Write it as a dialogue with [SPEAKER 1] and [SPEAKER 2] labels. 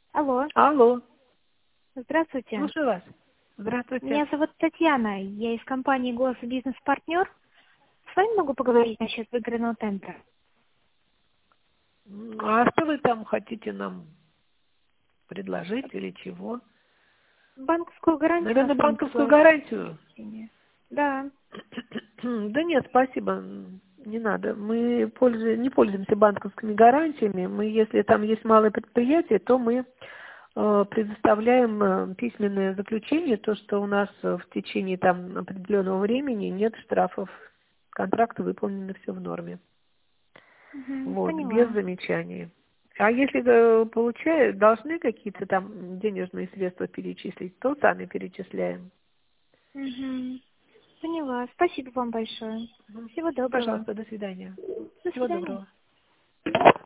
[SPEAKER 1] Алло,
[SPEAKER 2] Алло,
[SPEAKER 1] здравствуйте.
[SPEAKER 2] слушаю вас. Здравствуйте.
[SPEAKER 1] Меня зовут Татьяна, я из компании «Голос и бизнес-партнер». С вами могу поговорить насчет выигранного тендера?
[SPEAKER 2] А что вы там хотите нам предложить или чего?
[SPEAKER 1] Банковскую гарантию на
[SPEAKER 2] Наверное,
[SPEAKER 1] свой
[SPEAKER 2] банковскую
[SPEAKER 1] МТБ.
[SPEAKER 2] гарантию?
[SPEAKER 1] Да.
[SPEAKER 2] Да нет, спасибо, не надо. Мы не пользуемся банковскими гарантиями. Мы, если там есть малое предприятие, то мы предоставляем письменное заключение, то, что у нас в течение там определенного времени нет штрафов. Контракты выполнены, все в норме. Вот, без
[SPEAKER 1] Поняла.
[SPEAKER 2] замечаний. А если должны какие-то там денежные средства перечислить, то сами перечисляем.
[SPEAKER 1] Поняла. Спасибо вам большое. Всего доброго.
[SPEAKER 2] Пожалуйста, до свидания.
[SPEAKER 1] До
[SPEAKER 2] Всего
[SPEAKER 1] свидания.
[SPEAKER 2] доброго.